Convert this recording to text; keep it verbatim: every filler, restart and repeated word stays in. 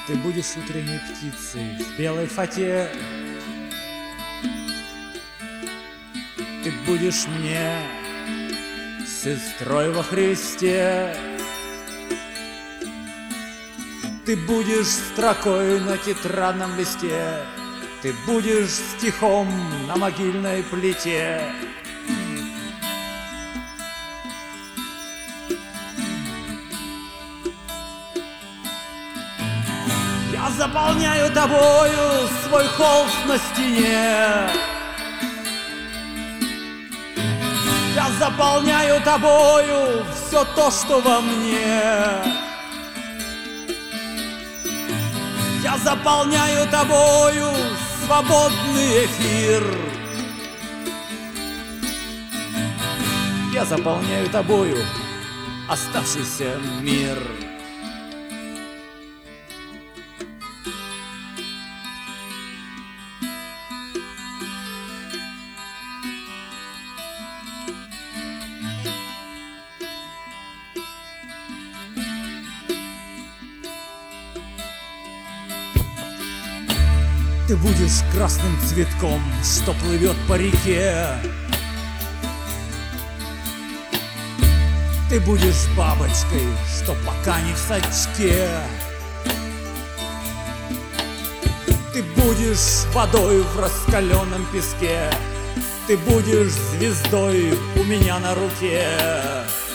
Ты будешь утренней птицей в белой фате. Ты будешь мне сестрой во Христе. Ты будешь строкой на тетрадном листе. Ты будешь стихом на могильной плите. Я заполняю тобою свой холст на стене. Я заполняю тобою все то, что во мне. Я заполняю тобою свободный эфир. Я заполняю тобою оставшийся мир. Ты будешь красным цветком, что плывет по реке. Ты будешь бабочкой, что пока не в сачке. Ты будешь водой в раскаленном песке. Ты будешь звездой у меня на руке.